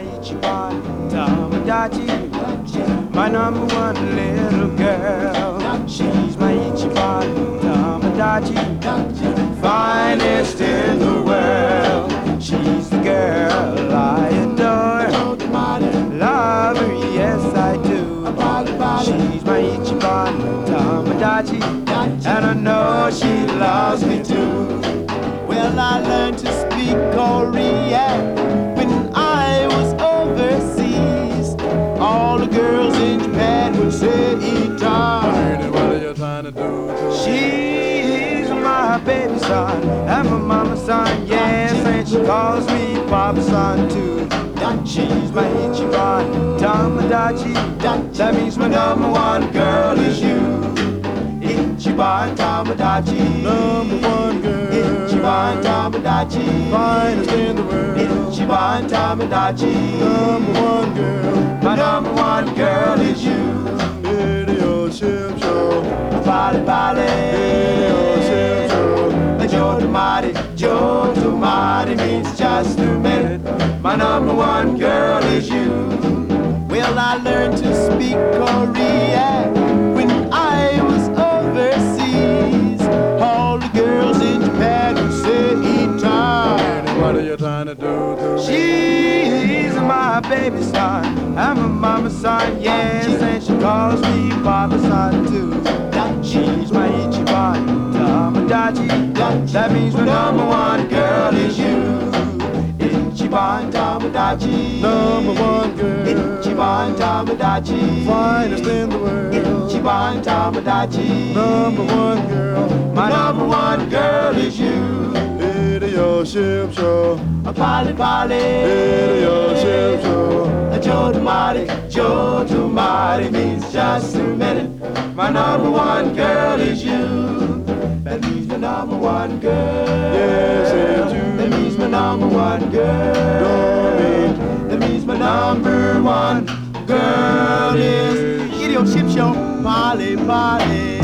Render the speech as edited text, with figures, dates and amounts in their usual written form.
my Ichiban Tamagotchi. My number one little girl. She's my Ichiban Tamagotchi. Finest in the world. She's the girl I adore. Love her, yes I do. She's my Ichiban Tamagotchi, and I know she loves me too. Well, I learned to speak Korean when I was overseas. All the girls in Japan would say Ita. What are you trying to do? She's my baby son and my mama's son, yes, and she calls me Papa's son too. She's my Ichiban Tamagotchi. That means my number one girl is you. Ichiban Tamagotchi. Number one girl. Ichiban Tamagotchi. Finest in the world. Ichiban Tamagotchi. Number one girl. My number one girl is you. Radio Ship Show. Bali Bali. Radio Ship Show. Joe Tomati means just a minute. My number one girl is you. Well, I learned to speak Korean when I was overseas. All the girls in Japan would say Ita. What are you trying to do? She's my baby son, I'm a mama's son, yes, and she calls me Papa's son too. She's my Ichiban Tamagotchi. That means my number one girl is you. Ichiban Tamagotchi. Number one girl. Ichiban Tamagotchi. Finest in the world. Ichiban Tamagotchi. Number one girl. My number one girl is you. Radio Ship Show. Polly Polly. Radio Ship Show. Joe Tomati means just a minute. My number one girl is you. That means my number one girl. Yes, it's you. That means my number one girl. That means my number one girl is Radio Ship Show. Polly Polly.